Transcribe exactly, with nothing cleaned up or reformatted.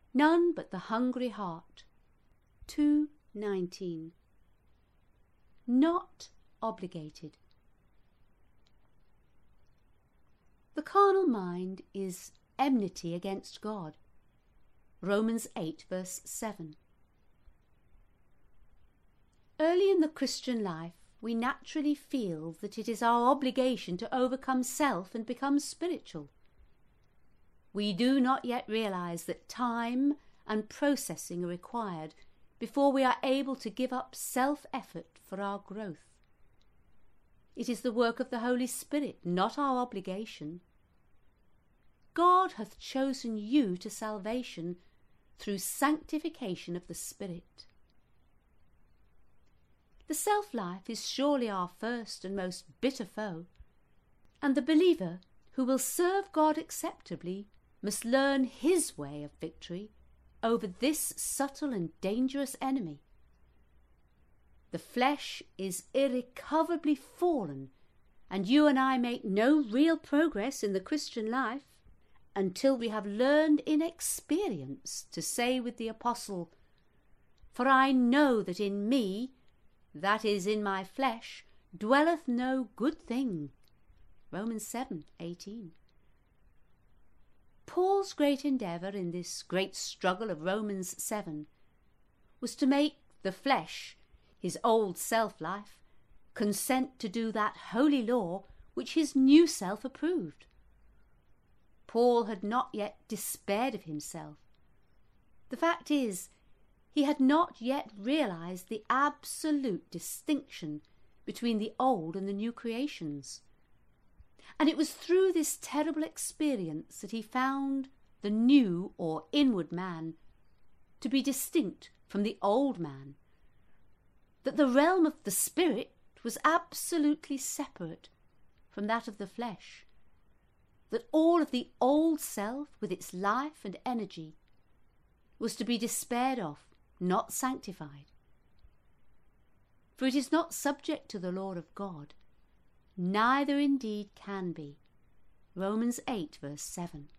none but the hungry heart. two nineteen. Not obligated. The carnal mind is enmity against God. Romans eight verse seven. Early in the Christian life, we naturally feel that it is our obligation to overcome self and become spiritual. We do not yet realize that time and processing are required before we are able to give up self-effort for our growth. It is the work of the Holy Spirit, not our obligation. God hath chosen you to salvation through sanctification of the Spirit. The self-life is surely our first and most bitter foe, and the believer who will serve God acceptably must learn his way of victory over this subtle and dangerous enemy. The flesh is irrecoverably fallen, and you and I make no real progress in the Christian life until we have learned in experience to say with the apostle, "For I know that in me, that is in my flesh, dwelleth no good thing." Romans seven eighteen. Paul's great endeavour in this great struggle of Romans seven was to make the flesh, his old self-life, consent to do that holy law which his new self approved. Paul had not yet despaired of himself. The fact is, he had not yet realized the absolute distinction between the old and the new creations. And it was through this terrible experience that he found the new or inward man to be distinct from the old man, that the realm of the spirit was absolutely separate from that of the flesh, that all of the old self with its life and energy was to be despaired of, not sanctified. For it is not subject to the law of God, neither indeed can be. Romans eight verse seven.